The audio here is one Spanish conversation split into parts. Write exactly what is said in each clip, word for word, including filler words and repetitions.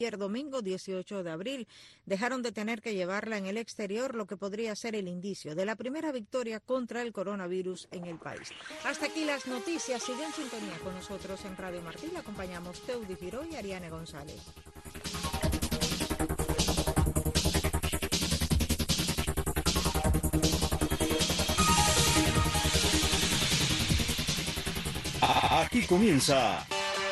Ayer domingo dieciocho de abril dejaron de tener que llevarla en el exterior, lo que podría ser el indicio de la primera victoria contra el coronavirus en el país. Hasta aquí las noticias. Sigue en sintonía con nosotros en Radio Martí. Le acompañamos Teudi Giró y Ariane González. Aquí comienza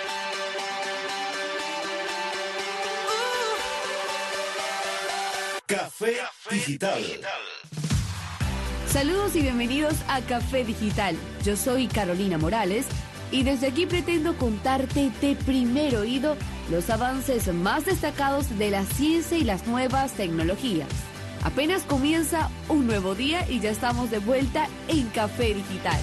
Café Digital. Saludos y bienvenidos a Café Digital. Yo soy Carolina Morales y desde aquí pretendo contarte de primer oído los avances más destacados de la ciencia y las nuevas tecnologías. Apenas comienza un nuevo día y ya estamos de vuelta en Café Digital.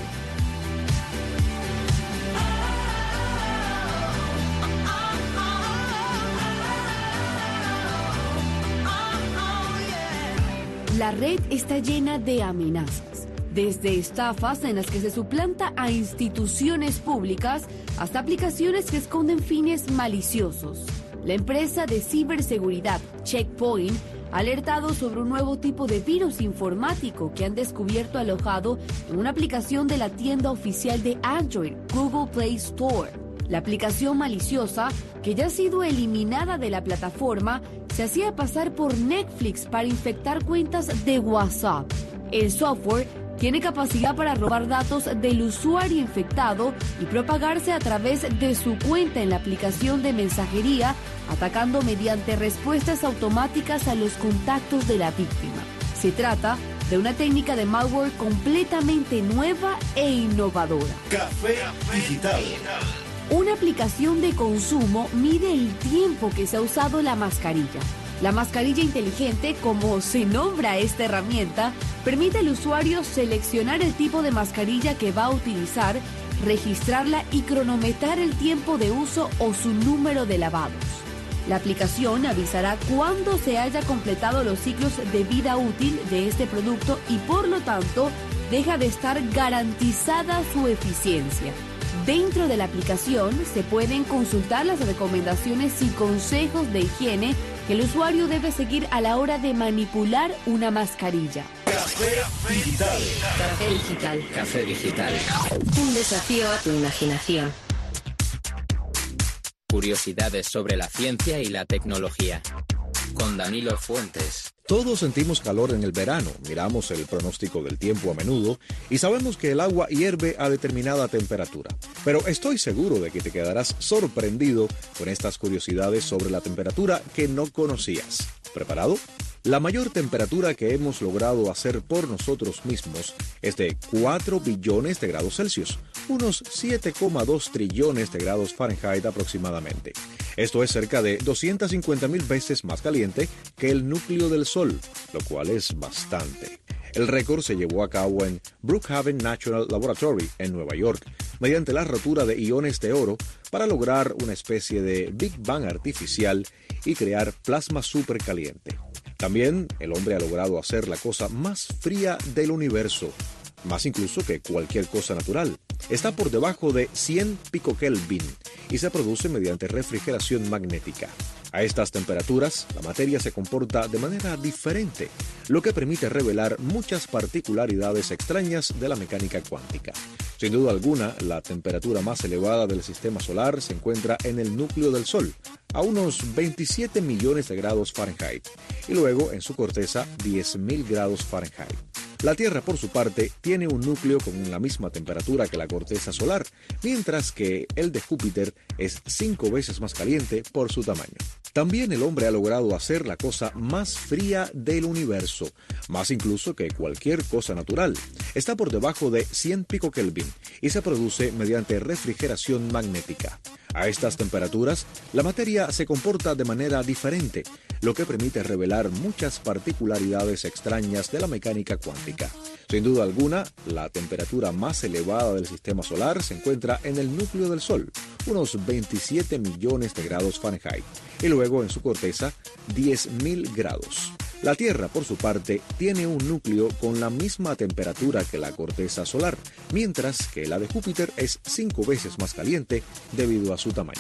La red está llena de amenazas, desde estafas en las que se suplanta a instituciones públicas hasta aplicaciones que esconden fines maliciosos. La empresa de ciberseguridad Check Point ha alertado sobre un nuevo tipo de virus informático que han descubierto alojado en una aplicación de la tienda oficial de Android, Google Play Store. La aplicación maliciosa, que ya ha sido eliminada de la plataforma, se hacía pasar por Netflix para infectar cuentas de WhatsApp. El software tiene capacidad para robar datos del usuario infectado y propagarse a través de su cuenta en la aplicación de mensajería, atacando mediante respuestas automáticas a los contactos de la víctima. Se trata de una técnica de malware completamente nueva e innovadora. Café Digital. Una aplicación de consumo mide el tiempo que se ha usado la mascarilla. La mascarilla inteligente, como se nombra esta herramienta, permite al usuario seleccionar el tipo de mascarilla que va a utilizar, registrarla y cronometrar el tiempo de uso o su número de lavados. La aplicación avisará cuándo se haya completado los ciclos de vida útil de este producto y, por lo tanto, deja de estar garantizada su eficiencia. Dentro de la aplicación se pueden consultar las recomendaciones y consejos de higiene que el usuario debe seguir a la hora de manipular una mascarilla. Café Digital. Café Digital. Café Digital. Un desafío a tu imaginación. Curiosidades sobre la ciencia y la tecnología. Con Danilo Fuentes. Todos sentimos calor en el verano, miramos el pronóstico del tiempo a menudo y sabemos que el agua hierve a determinada temperatura. Pero estoy seguro de que te quedarás sorprendido con estas curiosidades sobre la temperatura que no conocías. ¿Preparado? La mayor temperatura que hemos logrado hacer por nosotros mismos es de cuatro billones de grados Celsius, unos siete coma dos trillones de grados Fahrenheit aproximadamente. Esto es cerca de doscientas cincuenta mil veces más caliente que el núcleo del Sol, lo cual es bastante. El récord se llevó a cabo en Brookhaven National Laboratory, en Nueva York, mediante la rotura de iones de oro para lograr una especie de Big Bang artificial y crear plasma supercaliente. También el hombre ha logrado hacer la cosa más fría del universo, más incluso que cualquier cosa natural. Está por debajo de cien picokelvin y se produce mediante refrigeración magnética. A estas temperaturas, la materia se comporta de manera diferente, lo que permite revelar muchas particularidades extrañas de la mecánica cuántica. Sin duda alguna, la temperatura más elevada del sistema solar se encuentra en el núcleo del Sol, a unos veintisiete millones de grados Fahrenheit, y luego en su corteza diez mil grados Fahrenheit. La Tierra, por su parte, tiene un núcleo con la misma temperatura que la corteza solar, mientras que el de Júpiter es cinco veces más caliente por su tamaño. También el hombre ha logrado hacer la cosa más fría del universo, más incluso que cualquier cosa natural. Está por debajo de cien picokelvin y se produce mediante refrigeración magnética. A estas temperaturas, la materia se comporta de manera diferente, lo que permite revelar muchas particularidades extrañas de la mecánica cuántica. Sin duda alguna, la temperatura más elevada del sistema solar se encuentra en el núcleo del Sol, unos veintisiete millones de grados Fahrenheit, y luego en su corteza diez mil grados. La Tierra, por su parte, tiene un núcleo con la misma temperatura que la corteza solar, mientras que la de Júpiter es cinco veces más caliente debido a su tamaño.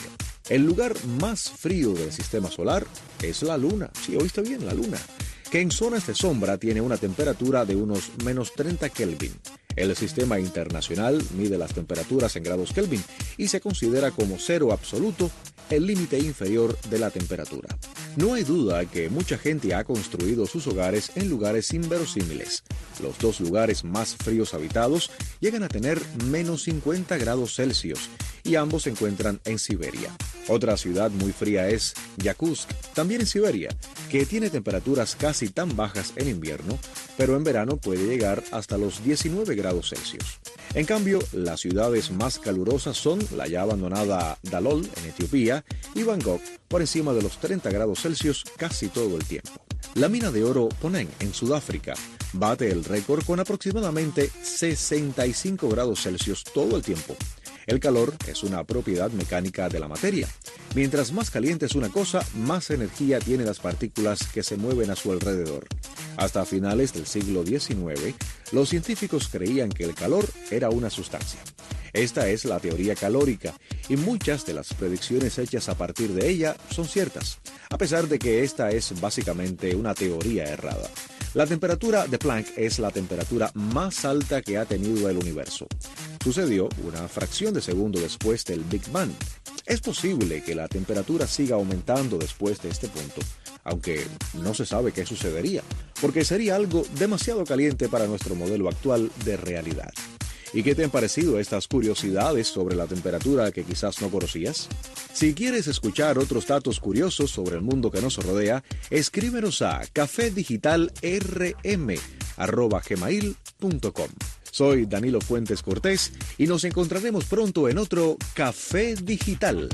El lugar más frío del sistema solar es la Luna. Sí, oíste bien, la Luna, que en zonas de sombra tiene una temperatura de unos menos treinta Kelvin. El sistema internacional mide las temperaturas en grados Kelvin y se considera como cero absoluto el límite inferior de la temperatura. No hay duda que mucha gente ha construido sus hogares en lugares inverosímiles. Los dos lugares más fríos habitados llegan a tener menos cincuenta grados Celsius y ambos se encuentran en Siberia. Otra ciudad muy fría es Yakutsk, también en Siberia, que tiene temperaturas casi tan bajas en invierno, pero en verano puede llegar hasta los diecinueve grados Celsius. En cambio, las ciudades más calurosas son la ya abandonada Dalol en Etiopía y Bangkok, por encima de los treinta grados Celsius casi todo el tiempo. La mina de oro Poneng en Sudáfrica bate el récord con aproximadamente sesenta y cinco grados Celsius todo el tiempo. El calor es una propiedad mecánica de la materia. Mientras más caliente es una cosa, más energía tiene las partículas que se mueven a su alrededor. Hasta finales del siglo diecinueve, los científicos creían que el calor era una sustancia. Esta es la teoría calórica y muchas de las predicciones hechas a partir de ella son ciertas, a pesar de que esta es básicamente una teoría errada. La temperatura de Planck es la temperatura más alta que ha tenido el universo. Sucedió una fracción de segundo después del Big Bang. Es posible que la temperatura siga aumentando después de este punto, aunque no se sabe qué sucedería, porque sería algo demasiado caliente para nuestro modelo actual de realidad. ¿Y qué te han parecido estas curiosidades sobre la temperatura que quizás no conocías? Si quieres escuchar otros datos curiosos sobre el mundo que nos rodea, escríbenos a café digital r m arroba gmail punto com. Soy Danilo Fuentes Cortés y nos encontraremos pronto en otro Café Digital.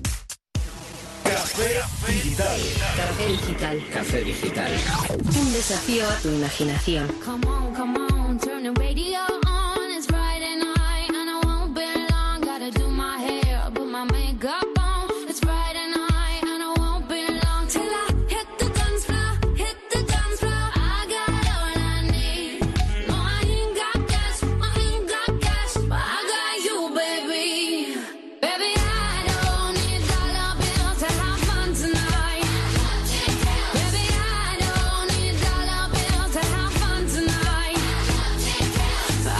Café Digital. Café Digital. Café Digital. Un desafío a tu imaginación. Come on, come on, turn the radio on. It's Friday night and I won't be long. Gotta do my hair, put my makeup on. It's Friday night and I won't be long till I hit the dance floor, hit the dance floor. I got all I need. No, I ain't got cash, I ain't got cash, but I got you, baby. Baby, I don't need dollar bills to have fun tonight. Baby, I don't need dollar bills to have fun tonight.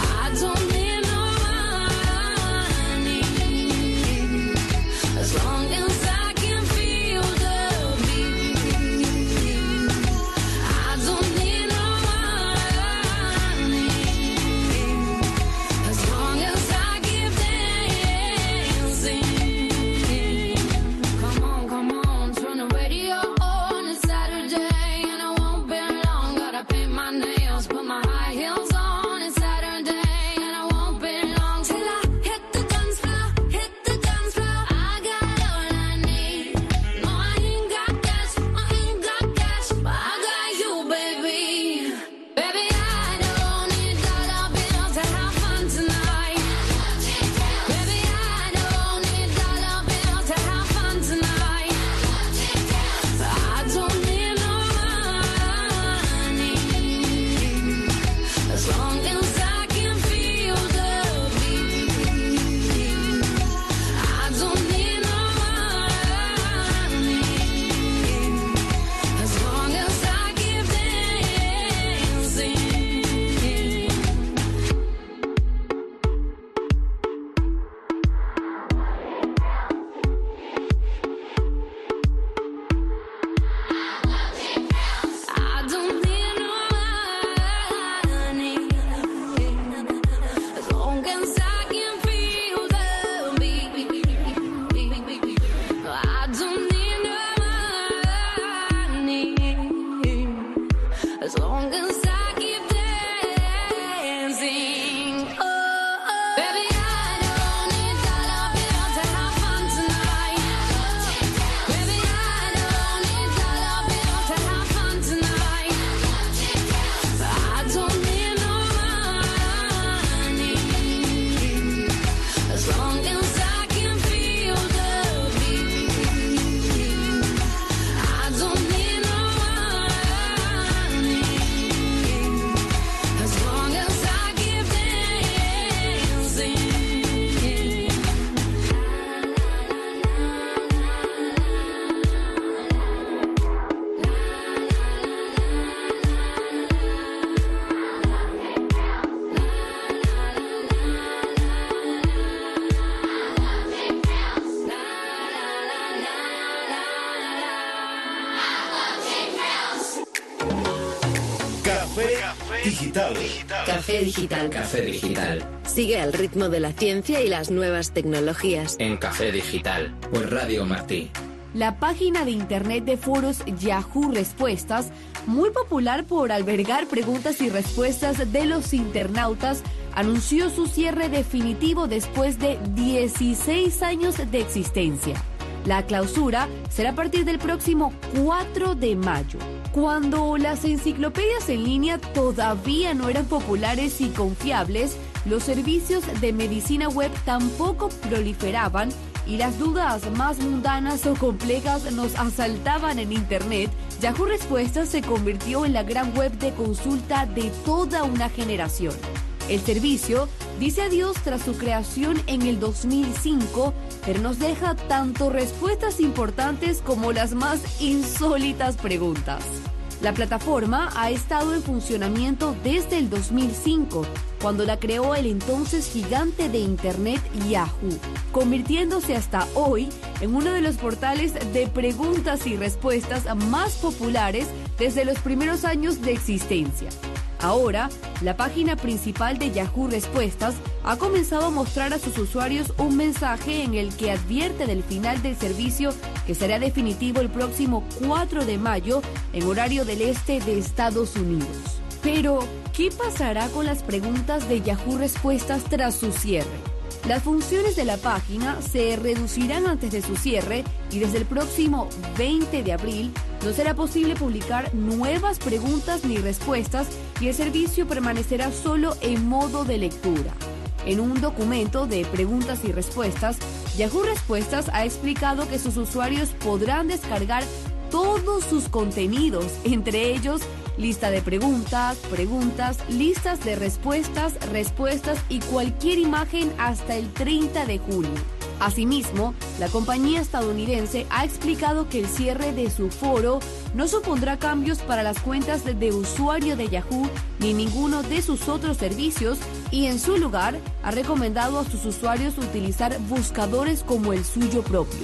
digital. Café Digital. Café Digital. Sigue al ritmo de la ciencia y las nuevas tecnologías. En Café Digital. Por Radio Martí. La página de internet de foros Yahoo Respuestas, muy popular por albergar preguntas y respuestas de los internautas, anunció su cierre definitivo después de dieciséis años de existencia. La clausura será a partir del próximo cuatro de mayo. Cuando las enciclopedias en línea todavía no eran populares y confiables, los servicios de medicina web tampoco proliferaban y las dudas más mundanas o complejas nos asaltaban en Internet, Yahoo Respuestas se convirtió en la gran web de consulta de toda una generación. El servicio dice adiós tras su creación en el dos mil cinco, pero nos deja tanto respuestas importantes como las más insólitas preguntas. La plataforma ha estado en funcionamiento desde el dos mil cinco, cuando la creó el entonces gigante de Internet Yahoo, convirtiéndose hasta hoy en uno de los portales de preguntas y respuestas más populares desde los primeros años de existencia. Ahora, la página principal de Yahoo Respuestas ha comenzado a mostrar a sus usuarios un mensaje en el que advierte del final del servicio que será definitivo el próximo cuatro de mayo en horario del este de Estados Unidos. Pero, ¿qué pasará con las preguntas de Yahoo Respuestas tras su cierre? Las funciones de la página se reducirán antes de su cierre y desde el próximo veinte de abril no será posible publicar nuevas preguntas ni respuestas y el servicio permanecerá solo en modo de lectura. En un documento de preguntas y respuestas, Yahoo Respuestas ha explicado que sus usuarios podrán descargar todos sus contenidos, entre ellos lista de preguntas, preguntas, listas de respuestas, respuestas y cualquier imagen hasta el treinta de junio. Asimismo, la compañía estadounidense ha explicado que el cierre de su foro no supondrá cambios para las cuentas de usuario de Yahoo ni ninguno de sus otros servicios y en su lugar ha recomendado a sus usuarios utilizar buscadores como el suyo propio.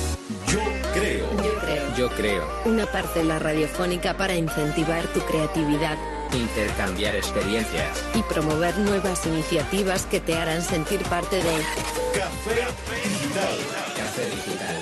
Yo creo. Yo creo. Yo creo. Una parcela radiofónica para incentivar tu creatividad Intercambiar experiencias. y promover nuevas iniciativas que te harán sentir parte de Café Digital. Café Digital.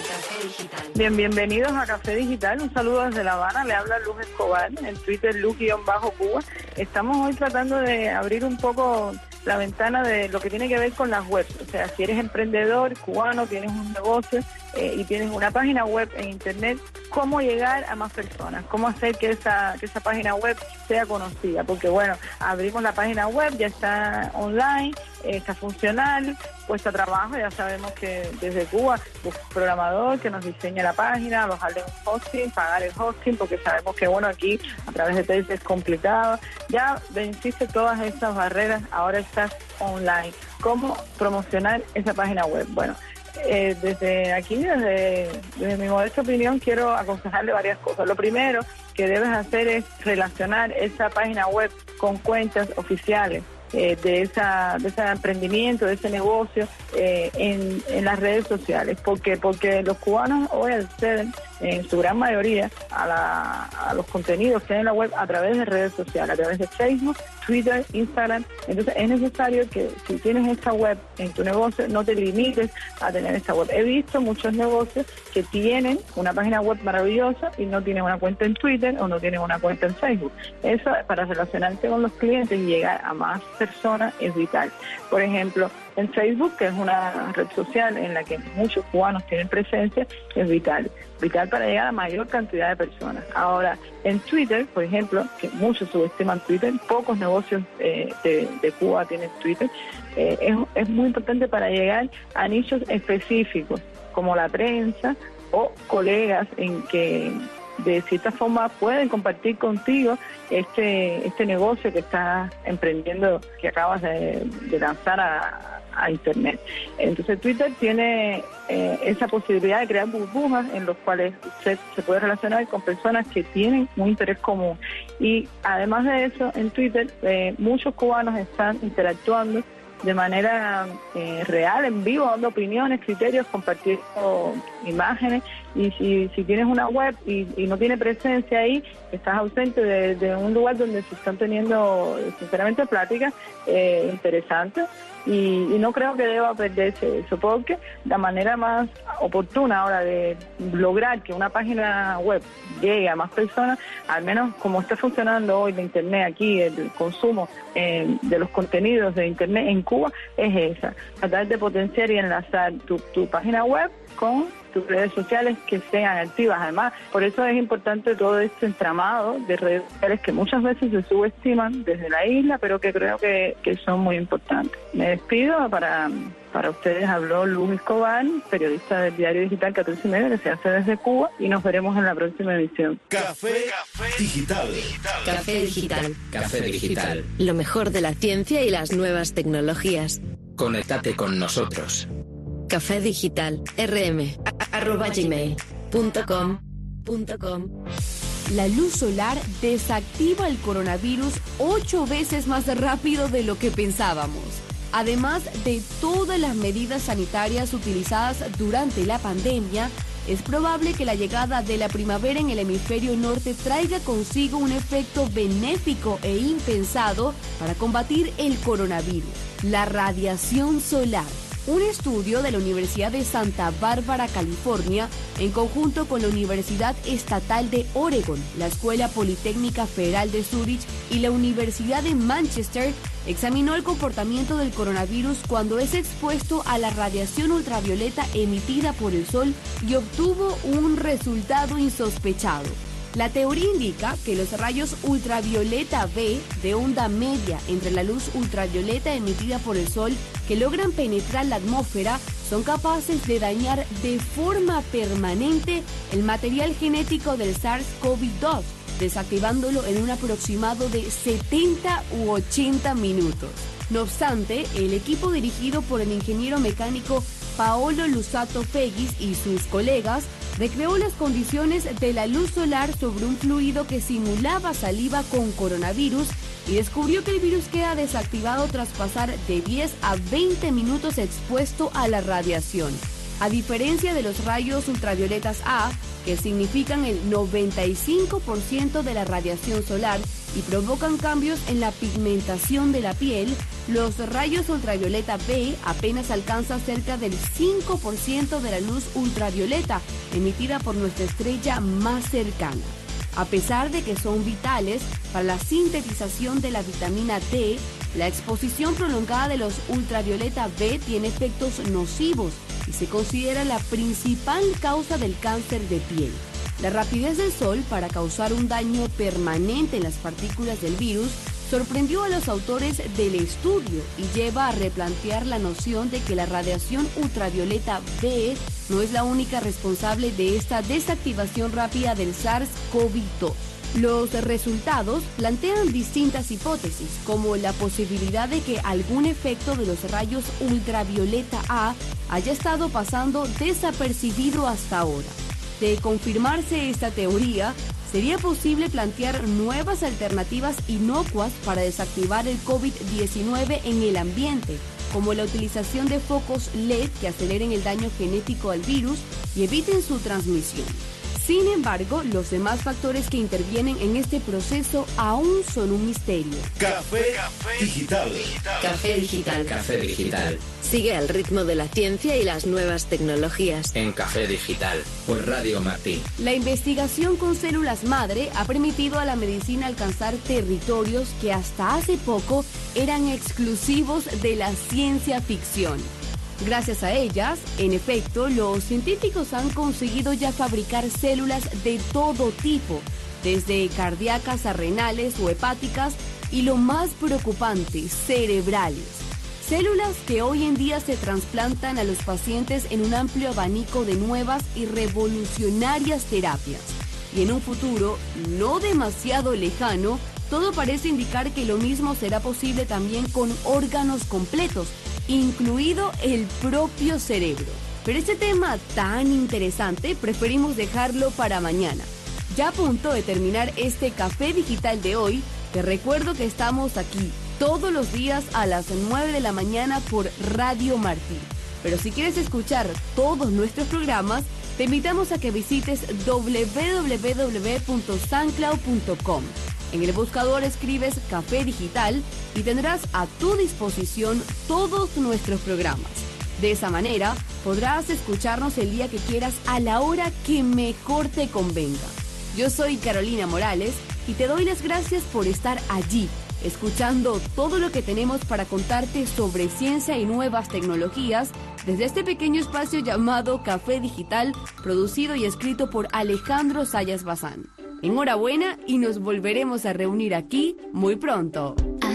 Bien, bienvenidos a Café Digital. Un saludo desde La Habana. Le habla Luz Escobar, en Twitter Luz-Cuba. Estamos hoy tratando de abrir un poco la ventana de lo que tiene que ver con las webs. O sea, si eres emprendedor cubano, tienes un negocio eh, y tienes una página web en Internet, ¿cómo llegar a más personas? ¿Cómo hacer que esa, que esa página web sea conocida? Porque, bueno, abrimos la página web, ya está online, eh, está funcional, puesta a trabajo. Ya sabemos que desde Cuba, un programador que nos diseña la página, alojarle un hosting, pagar el hosting, porque sabemos que, bueno, aquí a través de Telcel es complicado. Ya venciste todas esas barreras, ahora estás online. ¿Cómo promocionar esa página web? Bueno, eh, desde aquí, desde, desde mi modesta opinión, quiero aconsejarle varias cosas. Lo primero que debes hacer es relacionar esa página web con cuentas oficiales eh, de esa de ese emprendimiento, de ese negocio eh, en, en las redes sociales. ¿Por qué? Porque los cubanos hoy acceden en su gran mayoría a, la, a los contenidos que hay en la web a través de redes sociales, a través de Facebook, Twitter, Instagram. Entonces es necesario que si tienes esta web en tu negocio, no te limites a tener esta web. He visto muchos negocios que tienen una página web maravillosa y no tienen una cuenta en Twitter o no tienen una cuenta en Facebook. Eso, para relacionarte con los clientes y llegar a más personas, es vital. Por ejemplo, en Facebook, que es una red social en la que muchos cubanos tienen presencia, es vital. Vital para llegar a mayor cantidad de personas. Ahora, en Twitter, por ejemplo, que muchos subestiman Twitter, pocos negocios eh, de, de Cuba tienen Twitter, eh, es, es muy importante para llegar a nichos específicos, como la prensa o colegas en que de cierta forma pueden compartir contigo este este negocio que estás emprendiendo, que acabas de, de lanzar a, a Internet. Entonces Twitter tiene eh, esa posibilidad de crear burbujas en los cuales usted se puede relacionar con personas que tienen un interés común. Y además de eso, en Twitter eh, muchos cubanos están interactuando de manera eh, real, en vivo, dando opiniones, criterios, compartiendo imágenes. Y si, si tienes una web y, y no tiene presencia ahí, estás ausente de, de un lugar donde se están teniendo, sinceramente, pláticas eh, interesantes. Y, y no creo que deba perderse eso, porque la manera más oportuna ahora de lograr que una página web llegue a más personas, al menos como está funcionando hoy la Internet aquí, el consumo eh, de los contenidos de Internet en Cuba, es esa, tratar de potenciar y enlazar tu, tu página web con tus redes sociales que sean activas. Además, por eso es importante todo este entramado de redes sociales que muchas veces se subestiman desde la isla, pero que creo que, que son muy importantes. Me despido. Para, para ustedes habló Luz Escobar, periodista del diario digital catorce y medio, que se hace desde Cuba, y nos veremos en la próxima edición. Café Digital. Café Digital. Café Digital. Lo mejor de la ciencia y las nuevas tecnologías. Conéctate con nosotros. Café Digital, rm, arroba gmail punto com, punto com. La luz solar desactiva el coronavirus ocho veces más rápido de lo que pensábamos. Además de todas las medidas sanitarias utilizadas durante la pandemia, es probable que la llegada de la primavera en el hemisferio norte traiga consigo un efecto benéfico e impensado para combatir el coronavirus, la radiación solar. Un estudio de la Universidad de Santa Bárbara, California, en conjunto con la Universidad Estatal de Oregon, la Escuela Politécnica Federal de Zúrich y la Universidad de Manchester, examinó el comportamiento del coronavirus cuando es expuesto a la radiación ultravioleta emitida por el sol y obtuvo un resultado insospechado. La teoría indica que los rayos ultravioleta B de onda media entre la luz ultravioleta emitida por el sol que logran penetrar la atmósfera son capaces de dañar de forma permanente el material genético del SARS-CoV dos, desactivándolo en un aproximado de setenta u ochenta minutos. No obstante, el equipo dirigido por el ingeniero mecánico Paolo Lusato Fegis y sus colegas recreó las condiciones de la luz solar sobre un fluido que simulaba saliva con coronavirus y descubrió que el virus queda desactivado tras pasar de diez a veinte minutos expuesto a la radiación. A diferencia de los rayos ultravioletas A, que significan el noventa y cinco por ciento de la radiación solar y provocan cambios en la pigmentación de la piel, los rayos ultravioleta B apenas alcanzan cerca del cinco por ciento de la luz ultravioleta emitida por nuestra estrella más cercana. A pesar de que son vitales para la sintetización de la vitamina D, la exposición prolongada de los ultravioleta B tiene efectos nocivos y se considera la principal causa del cáncer de piel. La rapidez del sol para causar un daño permanente en las partículas del virus sorprendió a los autores del estudio y lleva a replantear la noción de que la radiación ultravioleta B no es la única responsable de esta desactivación rápida del SARS-CoV dos. Los resultados plantean distintas hipótesis, como la posibilidad de que algún efecto de los rayos ultravioleta A haya estado pasando desapercibido hasta ahora. De confirmarse esta teoría, sería posible plantear nuevas alternativas inocuas para desactivar el COVID diecinueve en el ambiente, como la utilización de focos L E D que aceleren el daño genético al virus y eviten su transmisión. Sin embargo, los demás factores que intervienen en este proceso aún son un misterio. Café Digital. Café Digital. Café Digital. Sigue al ritmo de la ciencia y las nuevas tecnologías. En Café Digital, por Radio Martí. La investigación con células madre ha permitido a la medicina alcanzar territorios que hasta hace poco eran exclusivos de la ciencia ficción. Gracias a ellas, en efecto, los científicos han conseguido ya fabricar células de todo tipo, desde cardíacas a renales o hepáticas y lo más preocupante, cerebrales. Células que hoy en día se trasplantan a los pacientes en un amplio abanico de nuevas y revolucionarias terapias. Y en un futuro no demasiado lejano, todo parece indicar que lo mismo será posible también con órganos completos, incluido el propio cerebro. Pero este tema tan interesante preferimos dejarlo para mañana. Ya a punto de terminar este Café Digital de hoy, te recuerdo que estamos aquí todos los días a las nueve de la mañana por Radio Martí. Pero si quieres escuchar todos nuestros programas, te invitamos a que visites doble u doble u doble u punto soundcloud punto com. En el buscador escribes Café Digital y tendrás a tu disposición todos nuestros programas. De esa manera, podrás escucharnos el día que quieras a la hora que mejor te convenga. Yo soy Carolina Morales y te doy las gracias por estar allí, escuchando todo lo que tenemos para contarte sobre ciencia y nuevas tecnologías desde este pequeño espacio llamado Café Digital, producido y escrito por Alejandro Sayas Bazán. Enhorabuena y nos volveremos a reunir aquí muy pronto.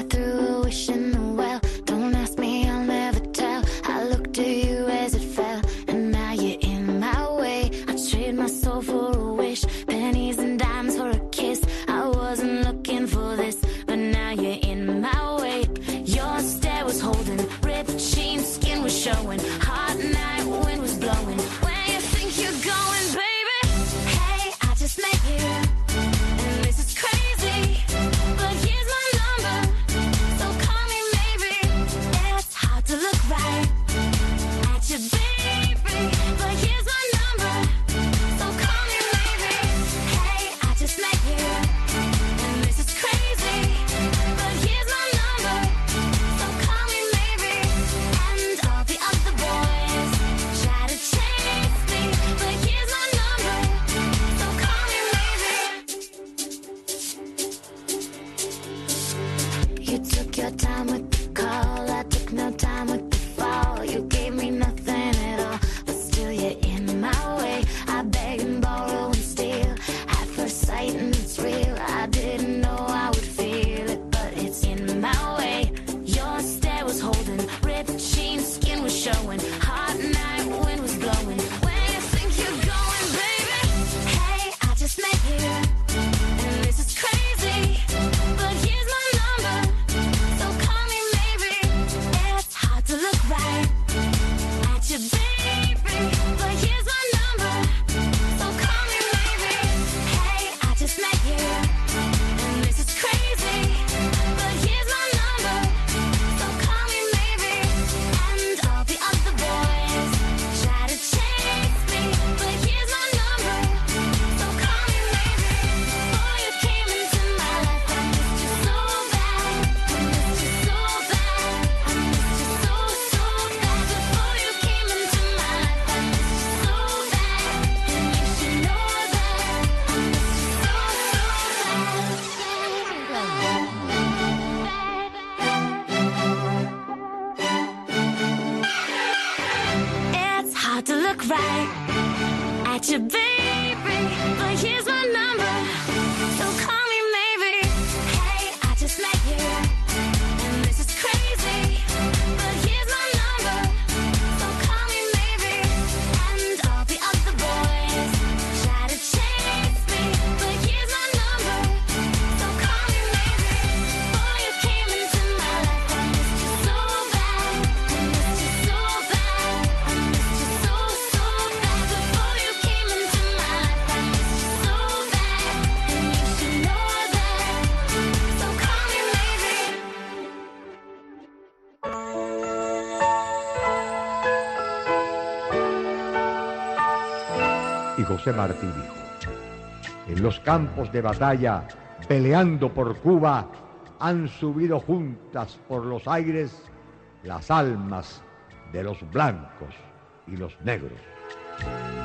Y José Martí dijo: en los campos de batalla, peleando por Cuba, han subido juntas por los aires las almas de los blancos y los negros.